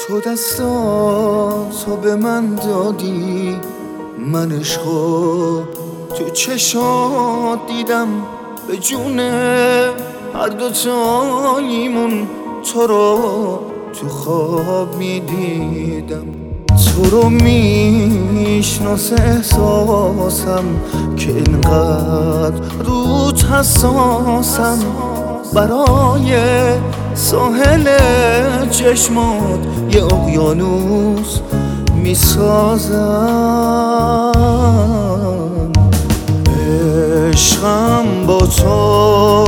تو دستاتو به من دادی، من عشقو تو چشات دیدم، به جون هر دوتاییمون تو رو تو خواب میدیدم. تو رو میشناسه احساسم که اینقدر روت حساسم، برای ساحل چشمات یه اقیانوس میسازم. عشقم با تو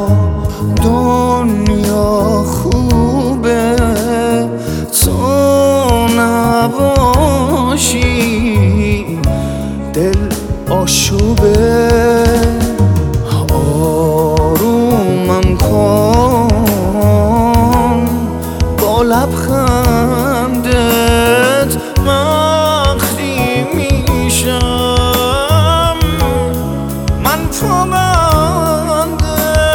دنیا خوبه، تو نباشی دل آشوبه. آرومم کن با لبخندت، وقتی میشم من پابنده.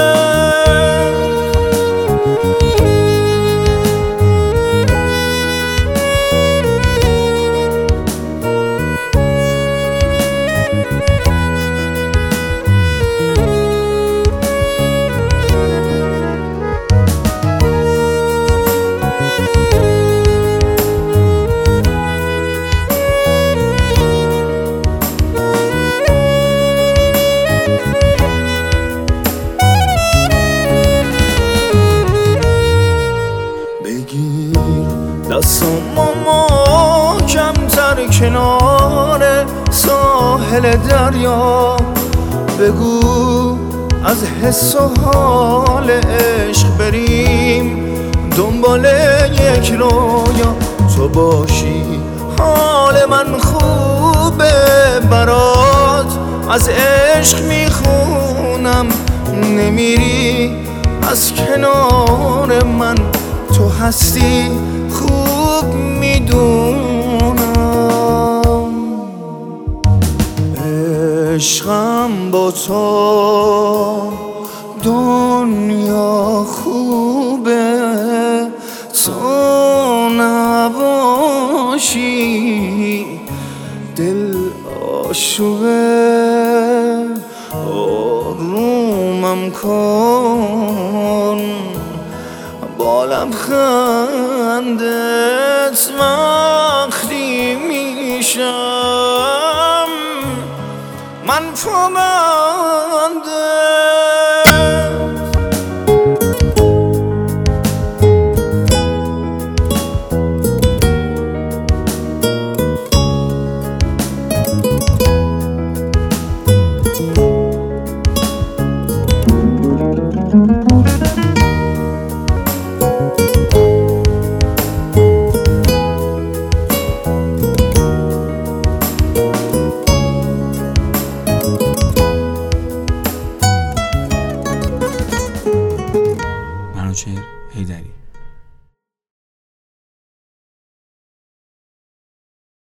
دستم محکم‌تر کنار ساحل دریا، بگو از حس و حال عشق بریم دنبال یک رویا. تو باشی حال من خوبه، برات از عشق میخونم، نمیری از کنار من، تو هستی خوب میدونم. عشقم با تو دنیا خوبه، تو نباشی دل آشوبه. آرومم کن با لبخندت، وقتی میشم من پابنده.